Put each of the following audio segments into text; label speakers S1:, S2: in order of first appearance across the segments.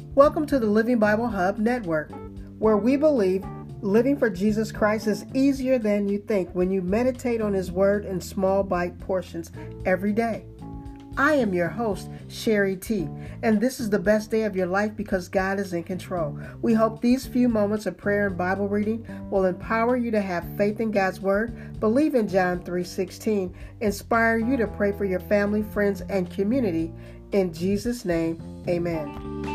S1: Welcome to the Living Bible Hub Network, where we believe living for Jesus Christ is easier than you think when you meditate on His Word in small bite portions every day. I am your host, Sherry T, and this is the best day of your life because God is in control. We hope these few moments of prayer and Bible reading will empower you to have faith in God's Word, believe in John 3:16, inspire you to pray for your family, friends, and community. In Jesus' name, amen.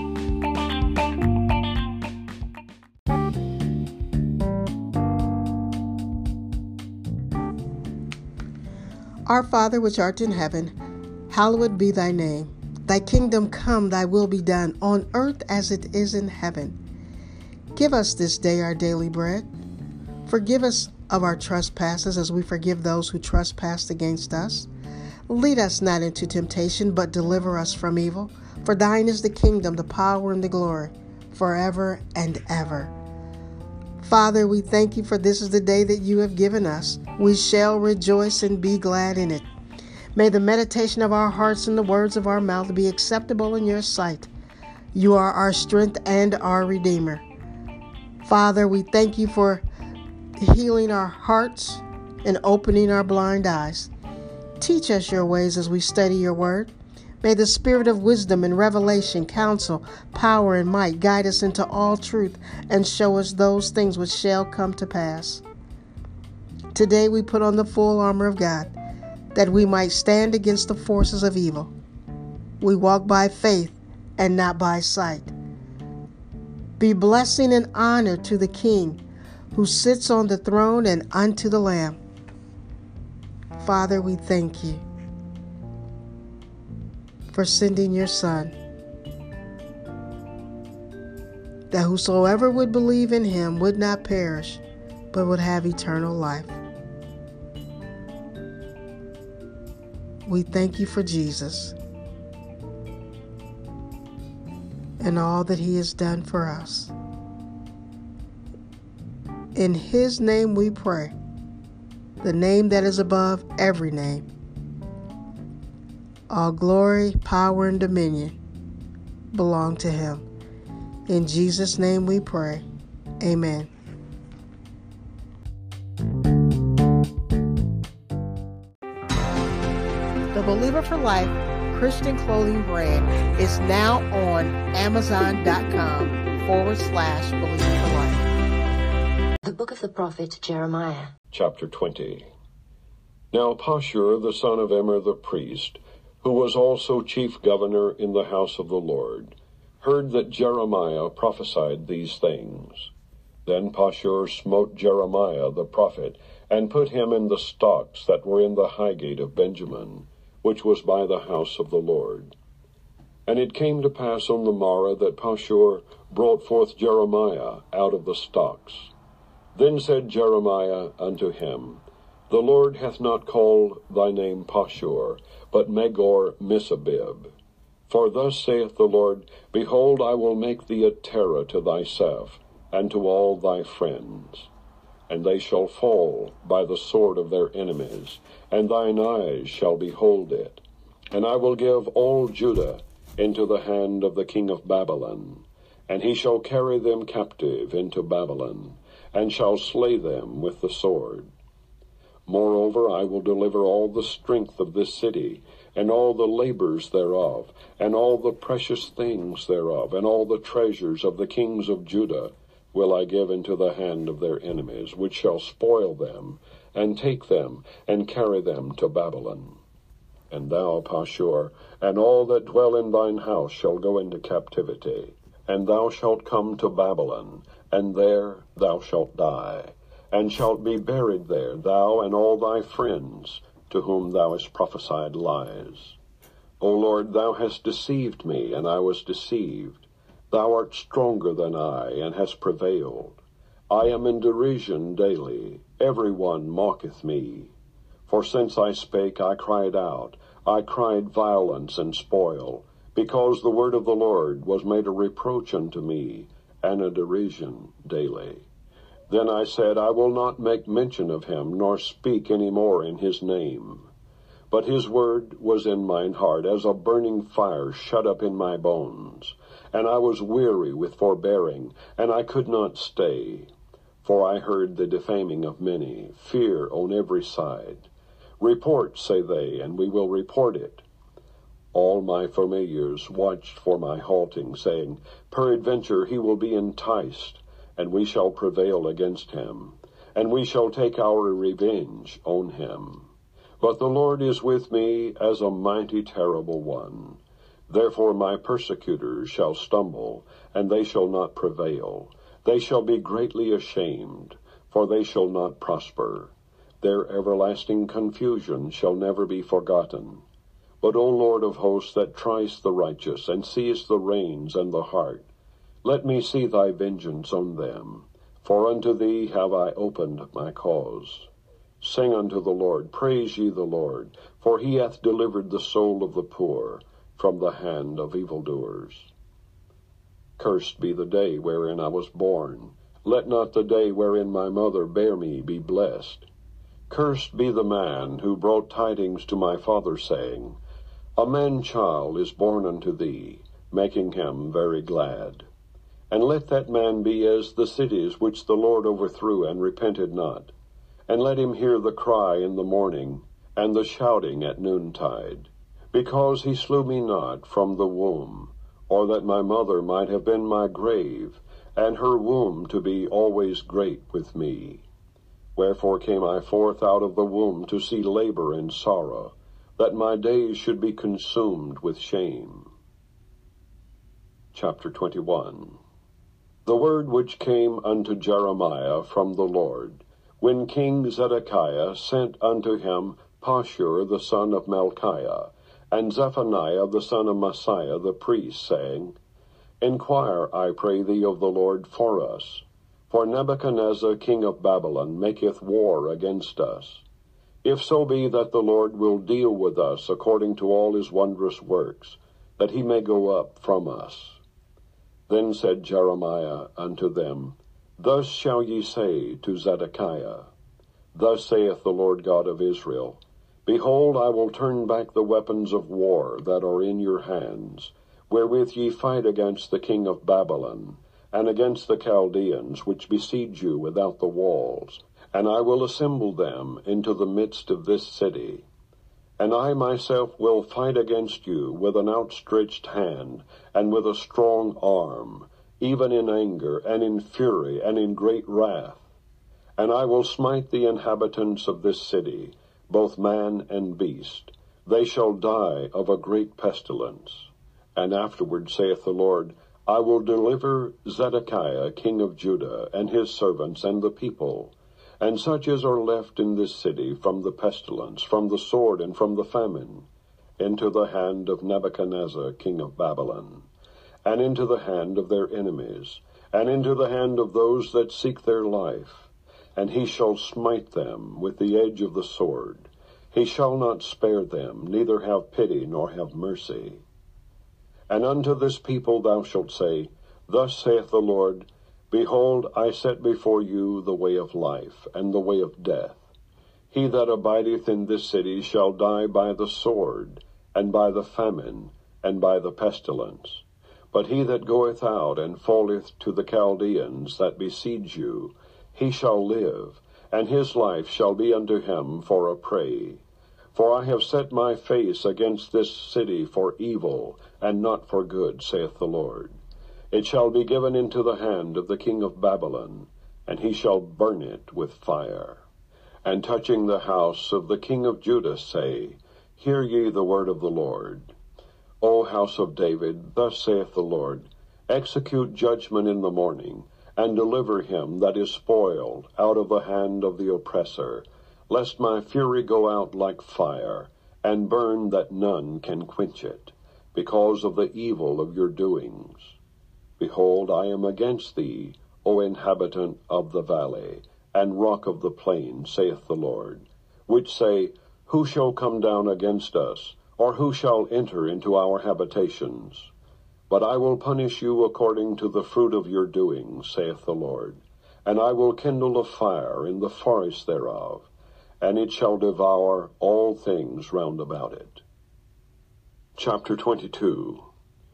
S1: Our Father which art in heaven, hallowed be thy name. Thy kingdom come, thy will be done, on earth as it is in heaven. Give us this day our daily bread. Forgive us of our trespasses as we forgive those who trespass against us. Lead us not into temptation, but deliver us from evil. For thine is the kingdom, the power, and the glory, forever and ever. Father, we thank you for this is the day that you have given us. We shall rejoice and be glad in it. May the meditation of our hearts and the words of our mouth be acceptable in your sight. You are our strength and our Redeemer. Father, we thank you for healing our hearts and opening our blind eyes. Teach us your ways as we study your word. May the spirit of wisdom and revelation, counsel, power, and might guide us into all truth and show us those things which shall come to pass. Today we put on the full armor of God, that we might stand against the forces of evil. We walk by faith and not by sight. Be blessing and honor to the King who sits on the throne and unto the Lamb. Father, we thank you for sending your Son, that whosoever would believe in him would not perish, but would have eternal life. We thank you for Jesus and all that he has done for us. In his name we pray, the name that is above every name. All glory, power, and dominion belong to him. In Jesus' name we pray. Amen. The Believer for Life Christian clothing brand is now on Amazon.com/Believer for Life.
S2: The Book of the Prophet Jeremiah.
S3: Chapter 20. Now Pashur, the son of Immer the priest, who was also chief governor in the house of the Lord, heard that Jeremiah prophesied these things. Then Pashur smote Jeremiah the prophet, and put him in the stocks that were in the high gate of Benjamin, which was by the house of the Lord. And it came to pass on the morrow that Pashur brought forth Jeremiah out of the stocks. Then said Jeremiah unto him, The Lord hath not called thy name Pashur, but Magor-Missabib. For thus saith the Lord, Behold, I will make thee a terror to thyself, and to all thy friends. And they shall fall by the sword of their enemies, and thine eyes shall behold it. And I will give all Judah into the hand of the king of Babylon, and he shall carry them captive into Babylon, and shall slay them with the sword. Moreover, I will deliver all the strength of this city, and all the labors thereof, and all the precious things thereof, and all the treasures of the kings of Judah will I give into the hand of their enemies, which shall spoil them, and take them, and carry them to Babylon. And thou, Pashur, and all that dwell in thine house shall go into captivity, and thou shalt come to Babylon, and there thou shalt die, and shalt be buried there, thou and all thy friends, to whom thou hast prophesied lies. O Lord, thou hast deceived me, and I was deceived. Thou art stronger than I, and hast prevailed. I am in derision daily. Every one mocketh me. For since I spake, I cried out. I cried violence and spoil, because the word of the Lord was made a reproach unto me, and a derision daily. Then I said, I will not make mention of him, nor speak any more in his name. But his word was in mine heart, as a burning fire shut up in my bones. and I was weary with forbearing, and I could not stay. For I heard the defaming of many, fear on every side. Report, say they, and we will report it. All my familiars watched for my halting, saying, Peradventure he will be enticed, and we shall prevail against him, and we shall take our revenge on him. But the Lord is with me as a mighty terrible one. Therefore my persecutors shall stumble, and they shall not prevail. They shall be greatly ashamed, for they shall not prosper. Their everlasting confusion shall never be forgotten. But, O Lord of hosts, that triest the righteous, and seest the reins and the heart, let me see thy vengeance on them. For unto thee have I opened my cause. Sing unto the Lord, praise ye the Lord, for he hath delivered the soul of the poor from the hand of evildoers. Cursed be the day wherein I was born. Let not the day wherein my mother bare me be blessed. Cursed be the man who brought tidings to my father, saying, A man-child is born unto thee, making him very glad. And let that man be as the cities which the Lord overthrew and repented not. And let him hear the cry in the morning, and the shouting at noontide. Because he slew me not from the womb, or that my mother might have been my grave, and her womb to be always great with me. Wherefore came I forth out of the womb to see labor and sorrow, that my days should be consumed with shame. Chapter 21. The word which came unto Jeremiah from the Lord, when King Zedekiah sent unto him Pashur the son of Malchiah, and Zephaniah the son of Maaseiah the priest, saying, Inquire, I pray thee, of the Lord for us, for Nebuchadnezzar king of Babylon maketh war against us. If so be that the Lord will deal with us according to all his wondrous works, that he may go up from us. Then said Jeremiah unto them, Thus shall ye say to Zedekiah, Thus saith the Lord God of Israel, Behold, I will turn back the weapons of war that are in your hands, wherewith ye fight against the king of Babylon, and against the Chaldeans which besiege you without the walls, and I will assemble them into the midst of this city. And I myself will fight against you with an outstretched hand, and with a strong arm, even in anger, and in fury, and in great wrath. And I will smite the inhabitants of this city, both man and beast. They shall die of a great pestilence. And afterward, saith the Lord, I will deliver Zedekiah king of Judah, and his servants, and the people, and such as are left in this city, from the pestilence, from the sword, and from the famine, into the hand of Nebuchadnezzar king of Babylon, and into the hand of their enemies, and into the hand of those that seek their life. And he shall smite them with the edge of the sword. He shall not spare them, neither have pity nor have mercy. And unto this people thou shalt say, Thus saith the Lord, Behold, I set before you the way of life, and the way of death. He that abideth in this city shall die by the sword, and by the famine, and by the pestilence. But he that goeth out and falleth to the Chaldeans that besiege you, he shall live, and his life shall be unto him for a prey. For I have set my face against this city for evil, and not for good, saith the Lord. It shall be given into the hand of the king of Babylon, and he shall burn it with fire. And touching the house of the king of Judah say, Hear ye the word of the Lord. O house of David, thus saith the Lord, Execute judgment in the morning, and deliver him that is spoiled out of the hand of the oppressor, lest my fury go out like fire, and burn that none can quench it, because of the evil of your doings. Behold, I am against thee, O inhabitant of the valley, and rock of the plain, saith the Lord, which say, Who shall come down against us, or who shall enter into our habitations? But I will punish you according to the fruit of your doings, saith the Lord, and I will kindle a fire in the forest thereof, and it shall devour all things round about it. Chapter 22.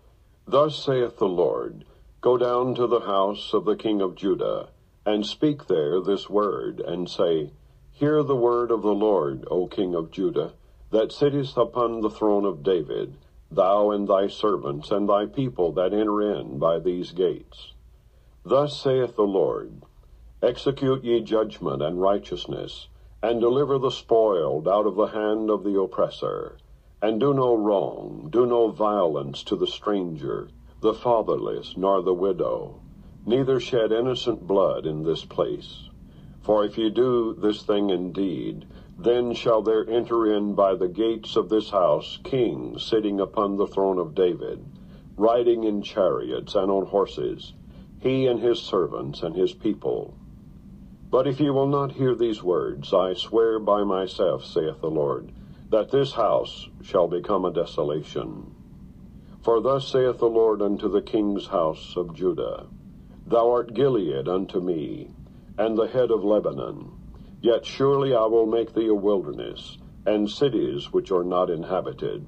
S3: Thus saith the Lord, Go down to the house of the king of Judah, and speak there this word, and say, Hear the word of the Lord, O king of Judah, that sittest upon the throne of David, thou and thy servants and thy people that enter in by these gates. Thus saith the Lord, Execute ye judgment and righteousness, and deliver the spoiled out of the hand of the oppressor, and do no wrong, do no violence to the stranger, the fatherless, nor the widow, neither shed innocent blood in this place. For if ye do this thing indeed, then shall there enter in by the gates of this house kings sitting upon the throne of David, riding in chariots and on horses, he and his servants and his people. But if ye will not hear these words, I swear by myself, saith the Lord, that this house shall become a desolation. For thus saith the Lord unto the king's house of Judah, Thou art Gilead unto me, and the head of Lebanon. Yet surely I will make thee a wilderness, and cities which are not inhabited.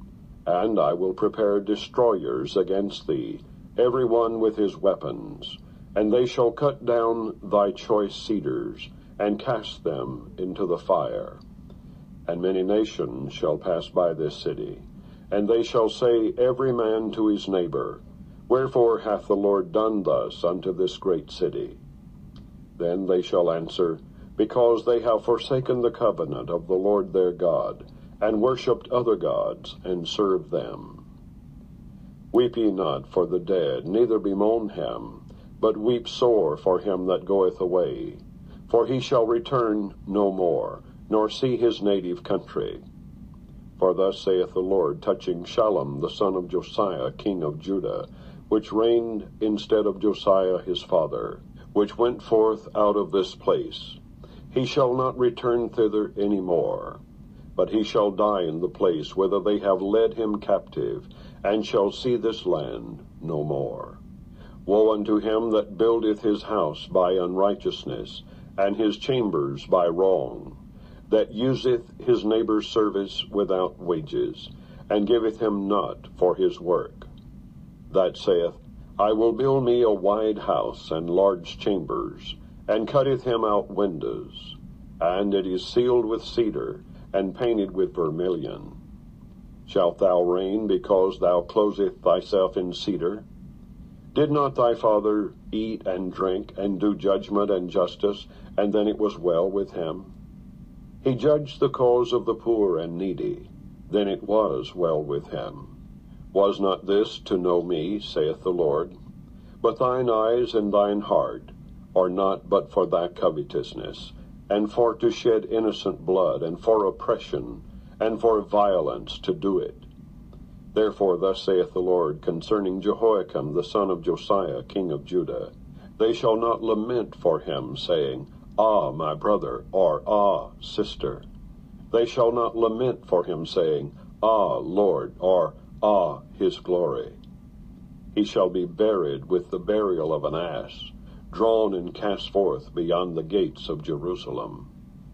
S3: And I will prepare destroyers against thee, every one with his weapons, and they shall cut down thy choice cedars, and cast them into the fire. And many nations shall pass by this city, and they shall say every man to his neighbor, Wherefore hath the Lord done thus unto this great city? Then they shall answer, Because they have forsaken the covenant of the Lord their God, and worshipped other gods, and served them. Weep ye not for the dead, neither bemoan him, but weep sore for him that goeth away. For he shall return no more, nor see his native country. For thus saith the Lord touching Shallum the son of Josiah king of Judah, which reigned instead of Josiah his father, which went forth out of this place. He shall not return thither any more, but he shall die in the place whither they have led him captive, and shall see this land no more. Woe unto him that buildeth his house by unrighteousness, and his chambers by wrong, that useth his neighbor's service without wages, and giveth him not for his work. That saith, I will build me a wide house and large chambers, and cutteth him out windows, and it is sealed with cedar, and painted with vermilion. Shalt thou reign because thou closest thyself in cedar? Did not thy father eat and drink, and do judgment and justice, and then it was well with him? He judged the cause of the poor and needy, then it was well with him. Was not this to know me, saith the Lord? But thine eyes and thine heart are not but for thy covetousness, and for to shed innocent blood, and for oppression, and for violence to do it. Therefore thus saith the Lord concerning Jehoiakim the son of Josiah king of Judah, They shall not lament for him, saying, Ah, my brother, or Ah, sister. They shall not lament for him, saying, Ah, Lord, or Ah, his glory. He shall be buried with the burial of an ass, drawn and cast forth beyond the gates of Jerusalem.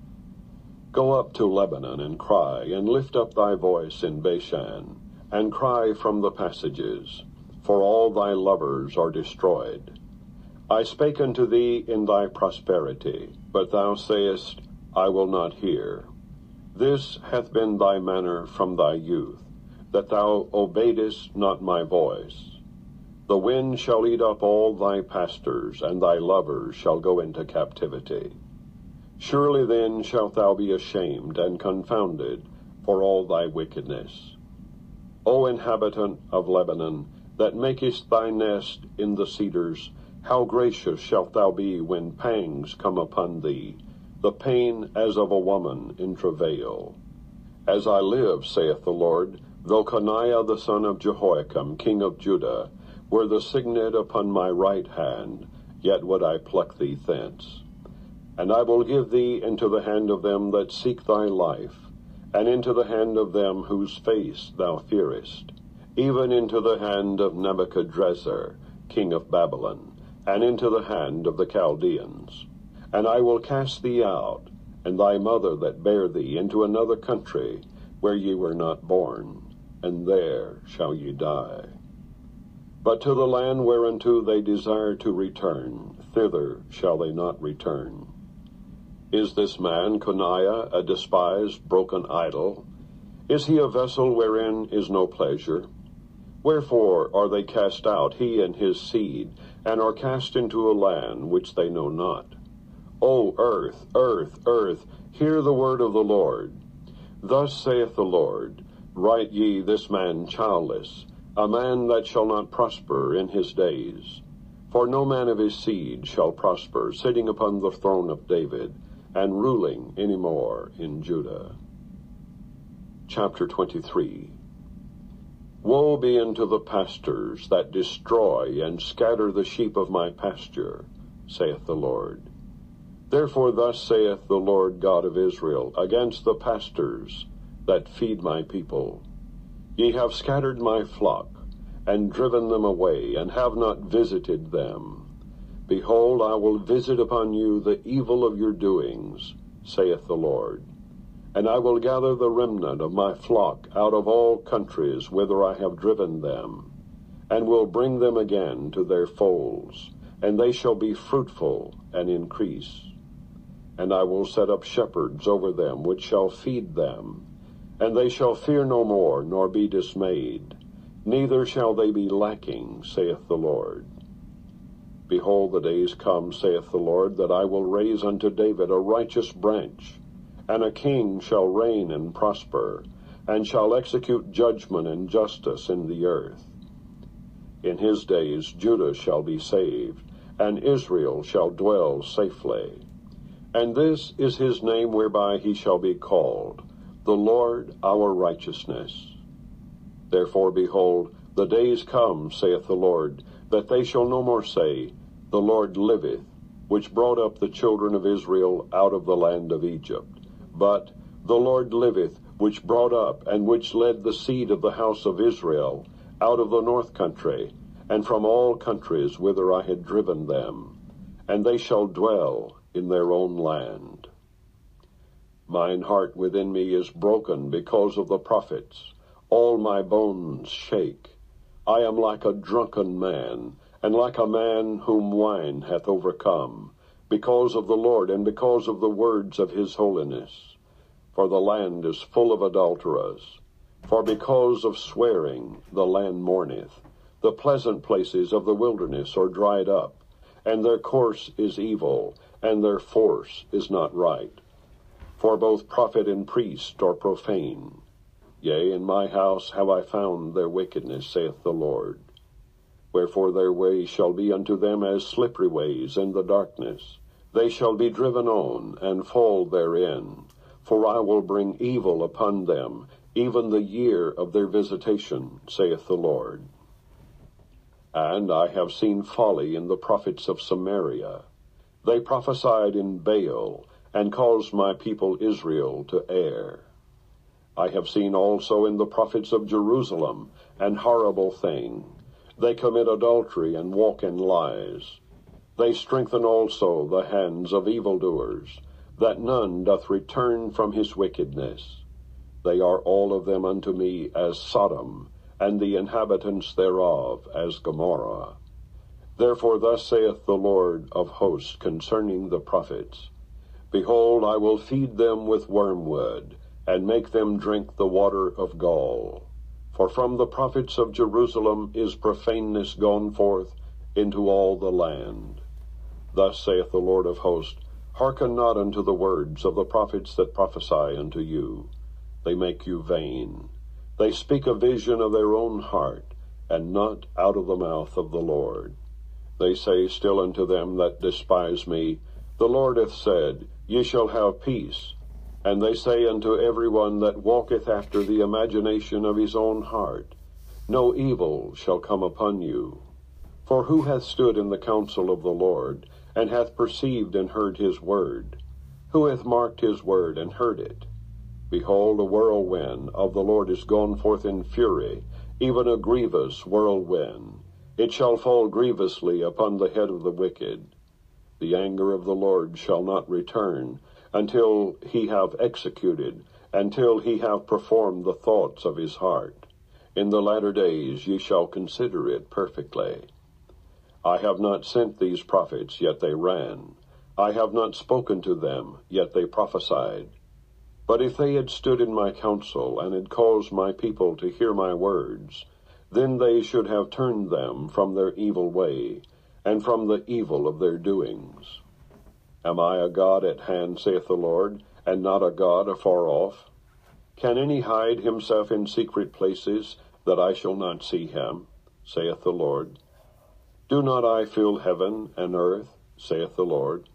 S3: Go up to Lebanon and cry, and lift up thy voice in Bashan, and cry from the passages, for all thy lovers are destroyed. I spake unto thee in thy prosperity, but thou sayest, I will not hear. This hath been thy manner from thy youth, that thou obeyedest not my voice. The wind shall eat up all thy pastors, and thy lovers shall go into captivity. Surely then shalt thou be ashamed and confounded for all thy wickedness. O inhabitant of Lebanon, that makest thy nest in the cedars, how gracious shalt thou be when pangs come upon thee, the pain as of a woman in travail. As I live, saith the Lord, though Coniah the son of Jehoiakim, king of Judah, were the signet upon my right hand, yet would I pluck thee thence. And I will give thee into the hand of them that seek thy life, and into the hand of them whose face thou fearest, even into the hand of Nebuchadrezzar, king of Babylon, and into the hand of the Chaldeans. And I will cast thee out, and thy mother that bare thee, into another country, where ye were not born, and there shall ye die. But to the land whereunto they desire to return, thither shall they not return. Is this man Coniah a despised, broken idol? Is he a vessel wherein is no pleasure? Wherefore are they cast out, he and his seed, and are cast into a land which they know not? O earth, earth, earth, hear the word of the Lord. Thus saith the Lord, write ye this man childless, a man that shall not prosper in his days. For no man of his seed shall prosper, sitting upon the throne of David, and ruling any more in Judah. Chapter 23. Woe be unto the pastors that destroy and scatter the sheep of my pasture, saith the Lord. Therefore thus saith the Lord God of Israel against the pastors that feed my people. Ye have scattered my flock, and driven them away, and have not visited them. Behold, I will visit upon you the evil of your doings, saith the Lord. And I will gather the remnant of my flock out of all countries whither I have driven them, and will bring them again to their folds, and they shall be fruitful and increase. And I will set up shepherds over them, which shall feed them, and they shall fear no more, nor be dismayed, neither shall they be lacking, saith the Lord. Behold, the days come, saith the Lord, that I will raise unto David a righteous branch, and a king shall reign and prosper, and shall execute judgment and justice in the earth. In his days Judah shall be saved, and Israel shall dwell safely. And this is his name whereby he shall be called, the Lord our righteousness. Therefore, behold, the days come, saith the Lord, that they shall no more say, The Lord liveth, which brought up the children of Israel out of the land of Egypt. But the Lord liveth, which brought up and which led the seed of the house of Israel out of the north country, and from all countries whither I had driven them, and they shall dwell in their own land. Mine heart within me is broken because of the prophets. All my bones shake. I am like a drunken man, and like a man whom wine hath overcome, because of the Lord, and because of the words of his holiness. For the land is full of adulterers. For because of swearing the land mourneth. The pleasant places of the wilderness are dried up, and their course is evil, and their force is not right. For both prophet and priest are profane. Yea, in my house have I found their wickedness, saith the Lord. Wherefore their way shall be unto them as slippery ways in the darkness. They shall be driven on, and fall therein. For I will bring evil upon them, even the year of their visitation, saith the Lord. And I have seen folly in the prophets of Samaria. They prophesied in Baal, and caused my people Israel to err. I have seen also in the prophets of Jerusalem an horrible thing. They commit adultery and walk in lies. They strengthen also the hands of evildoers, that none doth return from his wickedness. They are all of them unto me as Sodom, and the inhabitants thereof as Gomorrah. Therefore thus saith the Lord of hosts concerning the prophets, Behold, I will feed them with wormwood, and make them drink the water of gall. For from the prophets of Jerusalem is profaneness gone forth into all the land. Thus saith the Lord of hosts, Hearken not unto the words of the prophets that prophesy unto you. They make you vain. They speak a vision of their own heart, and not out of the mouth of the Lord. They say still unto them that despise me, The Lord hath said, Ye shall have peace. And they say unto every one that walketh after the imagination of his own heart, No evil shall come upon you. For who hath stood in the counsel of the Lord, and hath perceived and heard his word? Who hath marked his word and heard it? Behold, a whirlwind of the Lord is gone forth in fury, even a grievous whirlwind. It shall fall grievously upon the head of the wicked. The anger of the Lord shall not return, until he have executed, until he have performed the thoughts of his heart. In the latter days ye shall consider it perfectly. I have not sent these prophets, yet they ran. I have not spoken to them, yet they prophesied. But if they had stood in my counsel, and had caused my people to hear my words, then they should have turned them from their evil way, and from the evil of their doings. Am I a God at hand, saith the Lord, and not a God afar off? Can any hide himself in secret places, that I shall not see him, saith the Lord? Do not I fill heaven and earth, saith the Lord?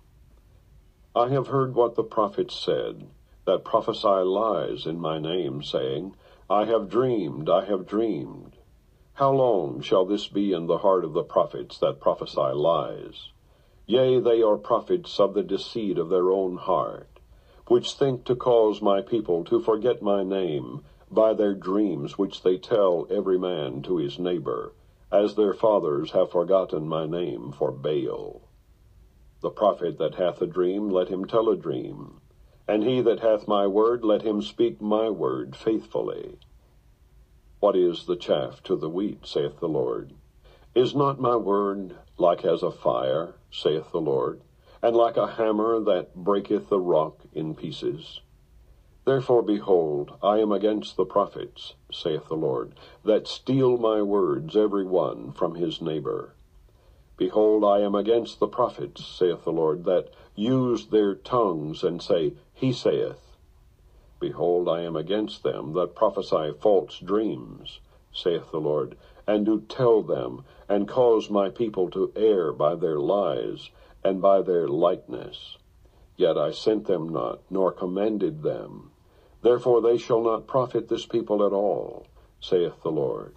S3: I have heard what the prophets said, that prophesy lies in my name, saying, I have dreamed, I have dreamed. How long shall this be in the heart of the prophets that prophesy lies? Yea, they are prophets of the deceit of their own heart, which think to cause my people to forget my name by their dreams which they tell every man to his neighbor, as their fathers have forgotten my name for Baal. The prophet that hath a dream, let him tell a dream, and he that hath my word, let him speak my word faithfully. What is the chaff to the wheat, saith the Lord? Is not my word like as a fire, saith the Lord, and like a hammer that breaketh the rock in pieces? Therefore, behold, I am against the prophets, saith the Lord, that steal my words every one from his neighbor. Behold, I am against the prophets, saith the Lord, that use their tongues and say, He saith. Behold, I am against them that prophesy false dreams, saith the Lord, and do tell them, and cause my people to err by their lies, and by their lightness. Yet I sent them not, nor commanded them. Therefore they shall not profit this people at all, saith the Lord.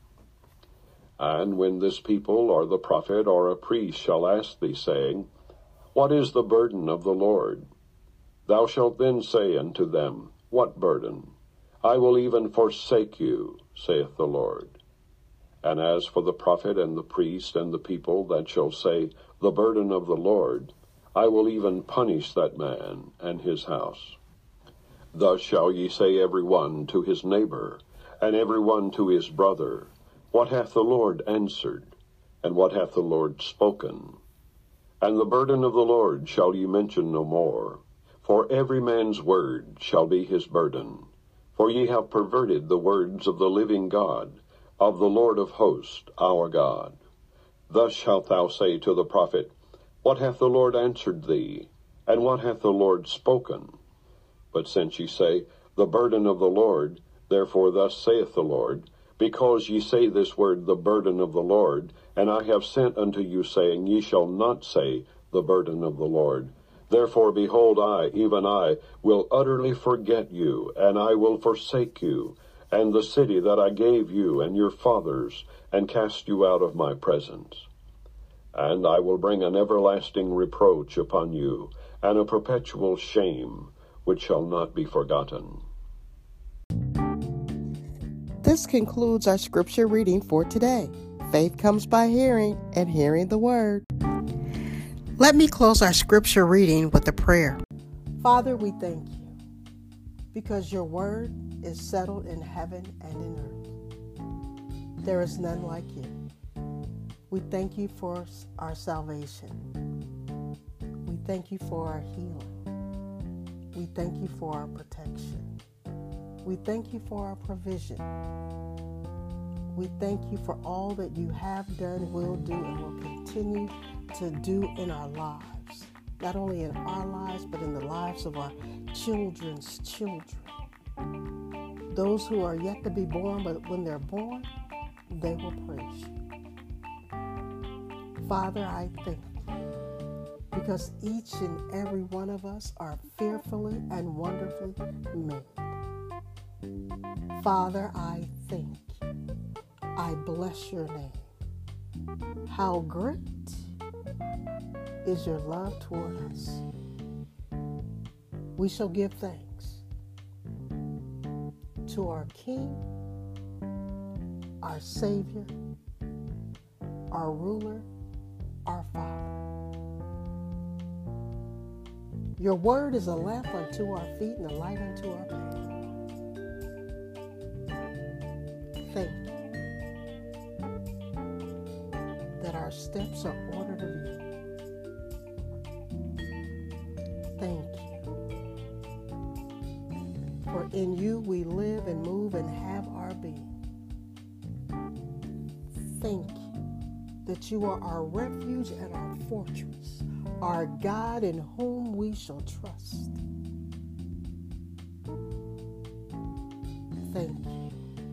S3: And when this people, or the prophet, or a priest shall ask thee, saying, What is the burden of the Lord? Thou shalt then say unto them, What burden? I will even forsake you, saith the Lord. And as for the prophet and the priest and the people that shall say, The burden of the Lord, I will even punish that man and his house. Thus shall ye say every one to his neighbor, and every one to his brother, What hath the Lord answered, and what hath the Lord spoken? And the burden of the Lord shall ye mention no more, for every man's word shall be his burden. For ye have perverted the words of the living God, of the Lord of hosts, our God. Thus shalt thou say to the prophet, What hath the Lord answered thee, and what hath the Lord spoken? But since ye say, The burden of the Lord, therefore thus saith the Lord, because ye say this word, the burden of the Lord, and I have sent unto you, saying, Ye shall not say, the burden of the Lord. Therefore, behold, I, even I, will utterly forget you, and I will forsake you, and the city that I gave you and your fathers, and cast you out of my presence. And I will bring an everlasting reproach upon you, and a perpetual shame, which shall not be forgotten.
S1: This concludes our scripture reading for today. Faith comes by hearing, and hearing the word. Let me close our scripture reading with a prayer. Father, we thank you because your word is settled in heaven and in earth. There is none like you. We thank you for our salvation. We thank you for our healing. We thank you for our protection. We thank you for our provision. We thank you for all that you have done, will do, and will continue to do in our lives. Not only in our lives, but in the lives of our children's children. Those who are yet to be born, but when they're born, they will praise you. Father, I thank you because each and every one of us are fearfully and wonderfully made. Father, I thank you. I bless your name. How great is your love toward us. We shall give thanks to our King, our Savior, our ruler, our Father. Your word is a lamp unto our feet and a light unto our path. Thank you that our steps are ordered of you. Thank you. For in you we live and move and have our being. Thank you that you are our refuge and our fortress, our God in whom we shall trust. Thank you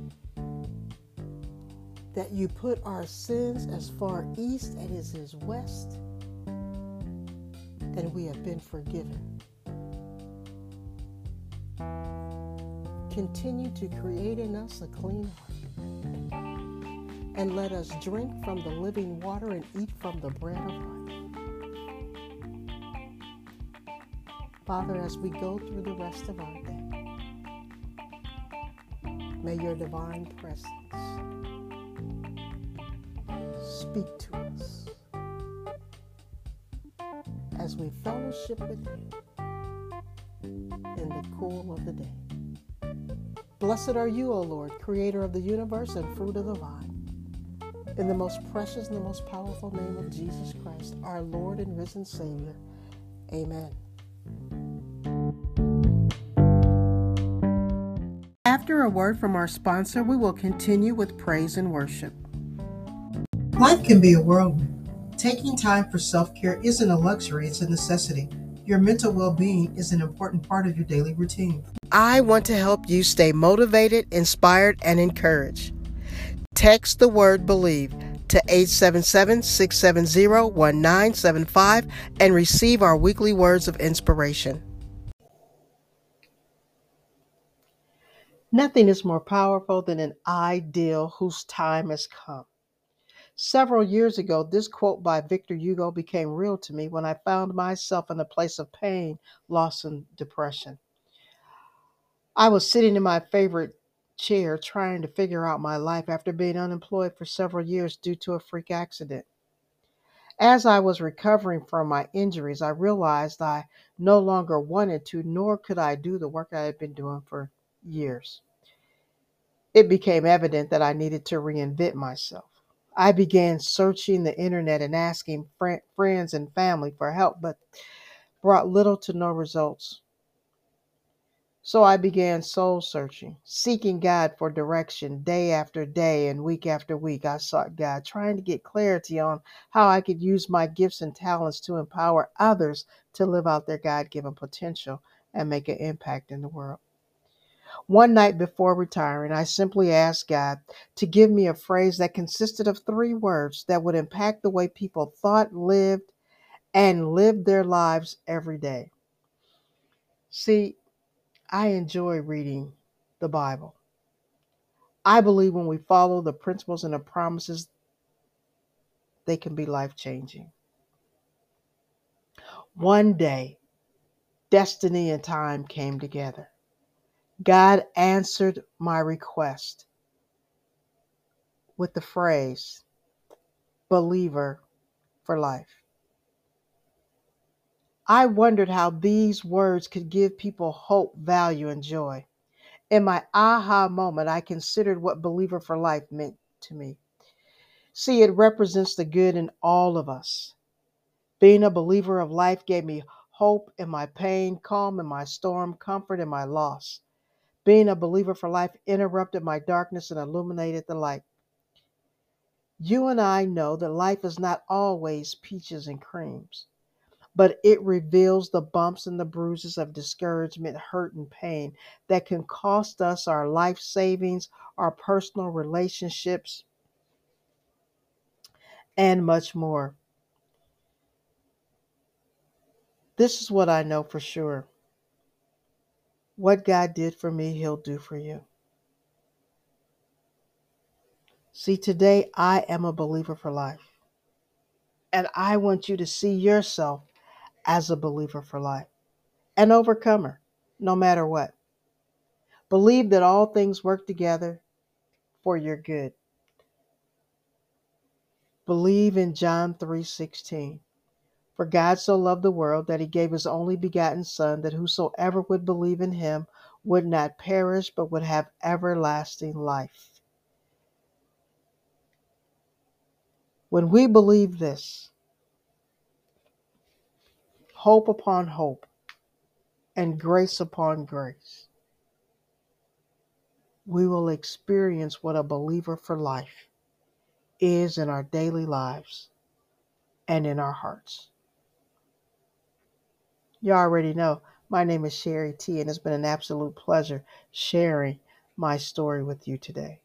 S1: that you put our sins as far east as is west, and we have been forgiven. Continue to create in us a clean heart, and let us drink from the living water and eat from the bread of life. Father, as we go through the rest of our day, may your divine presence speak to us as we fellowship with you in the cool of the day. Blessed are you, O Lord, creator of the universe and fruit of the vine. In the most precious and the most powerful name of Jesus Christ, our Lord and risen Savior. Amen. After a word from our sponsor, we will continue with praise and worship.
S4: Life can be a whirlwind. Taking time for self-care isn't a luxury, it's a necessity. Your mental well-being is an important part of your daily routine.
S1: I want to help you stay motivated, inspired, and encouraged. Text the word BELIEVE to 877-670-1975 and receive our weekly words of inspiration. Nothing is more powerful than an ideal whose time has come. Several years ago, this quote by Victor Hugo became real to me when I found myself in a place of pain, loss, and depression. I was sitting in my favorite chair trying to figure out my life after being unemployed for several years due to a freak accident. As I was recovering from my injuries, I realized I no longer wanted to, nor could I do the work I had been doing for years. It became evident that I needed to reinvent myself. I began searching the internet and asking friends and family for help, but brought little to no results. So I began soul searching, seeking God for direction day after day and week after week. I sought God, trying to get clarity on how I could use my gifts and talents to empower others to live out their God-given potential and make an impact in the world. One night before retiring, I simply asked God to give me a phrase that consisted of 3 words that would impact the way people thought, lived their lives every day. See, I enjoy reading the Bible. I believe when we follow the principles and the promises, they can be life-changing. One day, destiny and time came together. God answered my request with the phrase, believer for life. I wondered how these words could give people hope, value, and joy. In my aha moment, I considered what believer for life meant to me. See, it represents the good in all of us. Being a believer of life gave me hope in my pain, calm in my storm, comfort in my loss. Being a believer for life interrupted my darkness and illuminated the light. You and I know that life is not always peaches and creams, but it reveals the bumps and the bruises of discouragement, hurt, and pain that can cost us our life savings, our personal relationships, and much more. This is what I know for sure. What God did for me, He'll do for you. See, today I am a believer for life. And I want you to see yourself as a believer for life, an overcomer, no matter what. Believe that all things work together for your good. Believe in John 3:16. For God so loved the world that He gave His only begotten Son, that whosoever would believe in Him would not perish, but would have everlasting life. When we believe this, hope upon hope and grace upon grace, we will experience what a believer for life is in our daily lives and in our hearts. You already know, my name is Sherry T, and it's been an absolute pleasure sharing my story with you today.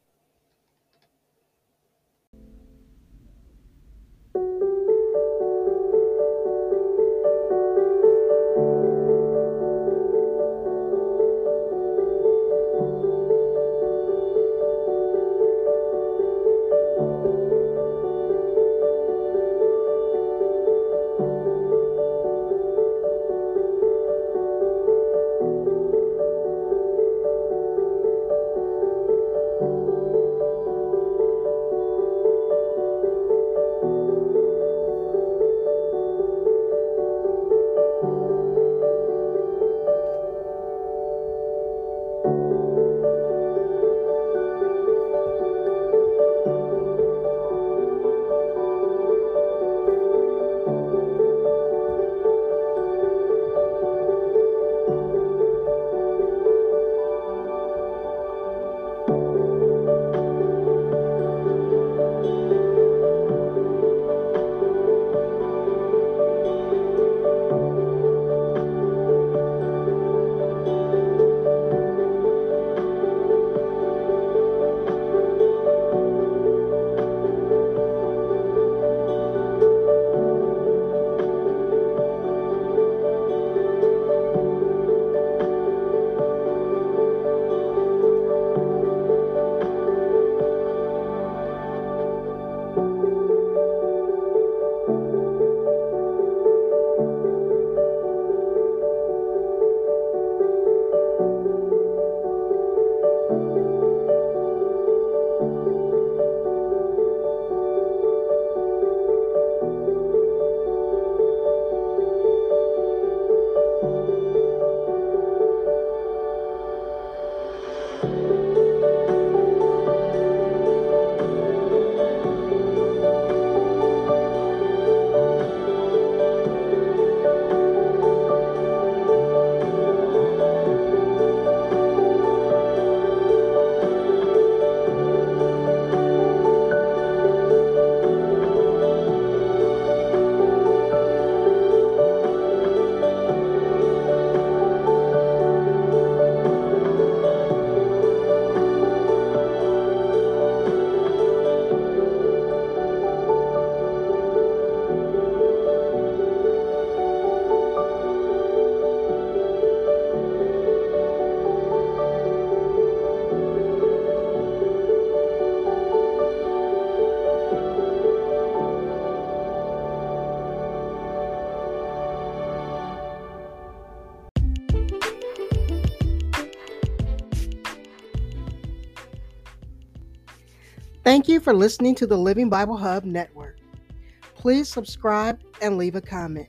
S1: Thank you for listening to the Living Bible Hub Network. Please subscribe and leave a comment.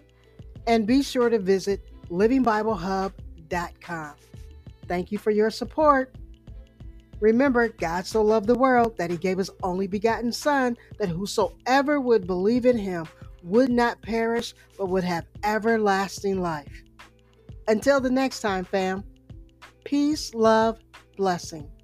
S1: And be sure to visit livingbiblehub.com. Thank you for your support. Remember, God so loved the world that he gave his only begotten Son, that whosoever would believe in him would not perish, but would have everlasting life. Until the next time, fam. Peace, love, blessing.